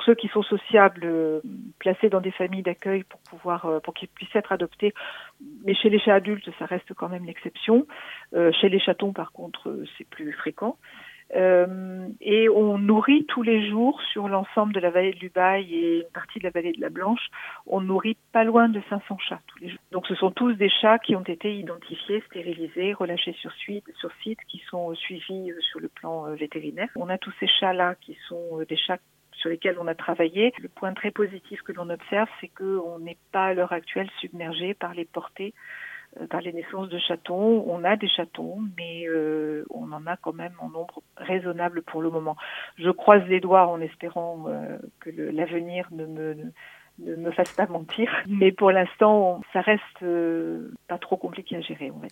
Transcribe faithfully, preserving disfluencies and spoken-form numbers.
pour ceux qui sont sociables, euh, placés dans des familles d'accueil pour pouvoir, euh, pour qu'ils puissent être adoptés. Mais chez les chats adultes, ça reste quand même l'exception. Euh, chez les chatons, par contre, euh, c'est plus fréquent. Euh, et on nourrit tous les jours sur l'ensemble de la vallée de l'Ubaye et une partie de la vallée de la Blanche, on nourrit pas loin de cinq cents chats tous les jours. Donc ce sont tous des chats qui ont été identifiés, stérilisés, relâchés sur site, sur site qui sont suivis sur le plan vétérinaire. On a tous ces chats-là qui sont des chats sur lesquels on a travaillé. Le point très positif que l'on observe, c'est qu'on n'est pas à l'heure actuelle submergé par les portées, par les naissances de chatons. On a des chatons, mais euh, on en a quand même en nombre raisonnable pour le moment. Je croise les doigts en espérant euh, que le, l'avenir ne me, ne me fasse pas mentir. Mais pour l'instant, ça reste euh, pas trop compliqué à gérer, on va dire.